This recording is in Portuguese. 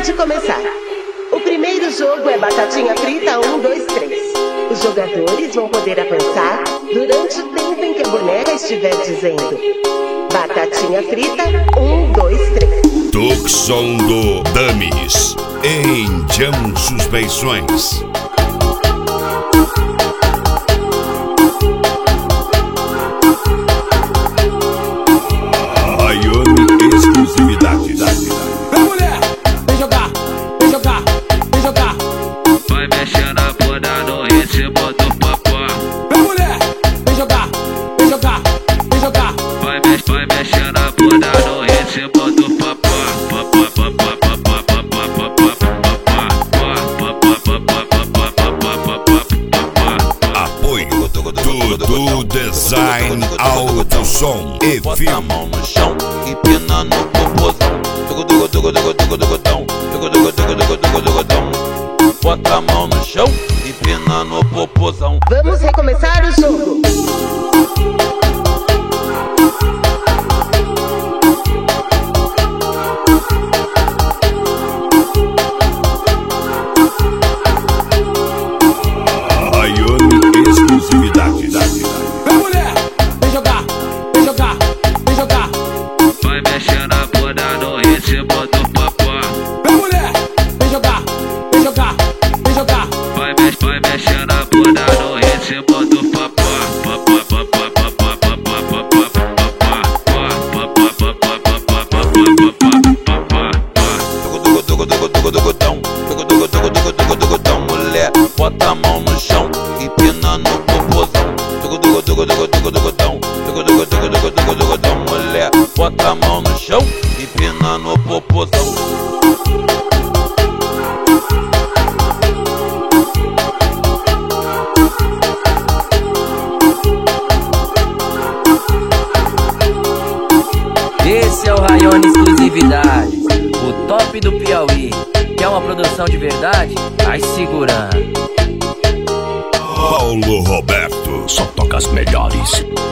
Pode começar. O primeiro jogo é batatinha frita 1, 2, 3. Os jogadores vão poder avançar durante o tempo em que a boneca estiver dizendo batatinha frita 1, 2, 3. Tucson do Dummies em Jam Suspeições. Rayone exclusividade. Vem mulher, vem jogar, vem jogar, vem jogar. Vai mexendo a bunda no ritmo do papá. Vem mulher, vem jogar, vem jogar, vem jogar. Vai mexendo a bunda no ritmo do papá. Apoio do Design Alto Som e Bota a mão no chão e pina no popozão. Bota a mão no chão e pina no popozão. Vamos recomeçar o jogo. Rayone exclusividade. Vem mulher, vem jogar, vem jogar, vem jogar. Vai mexendo a bunda no ritmo do papá. Vem mulher, vem jogar, vem jogar, vem jogar. Vai mexendo a bunda no ritmo do papá. Mulher, bota a mão no chão e pina no popozão. Mulher, bota a mão no chão e pina no popozão. Esse é o Rayone Exclusividade, o top do Piauí. Quer uma produção de verdade? Vai segurando. Paulo Roberto, só toca as melhores.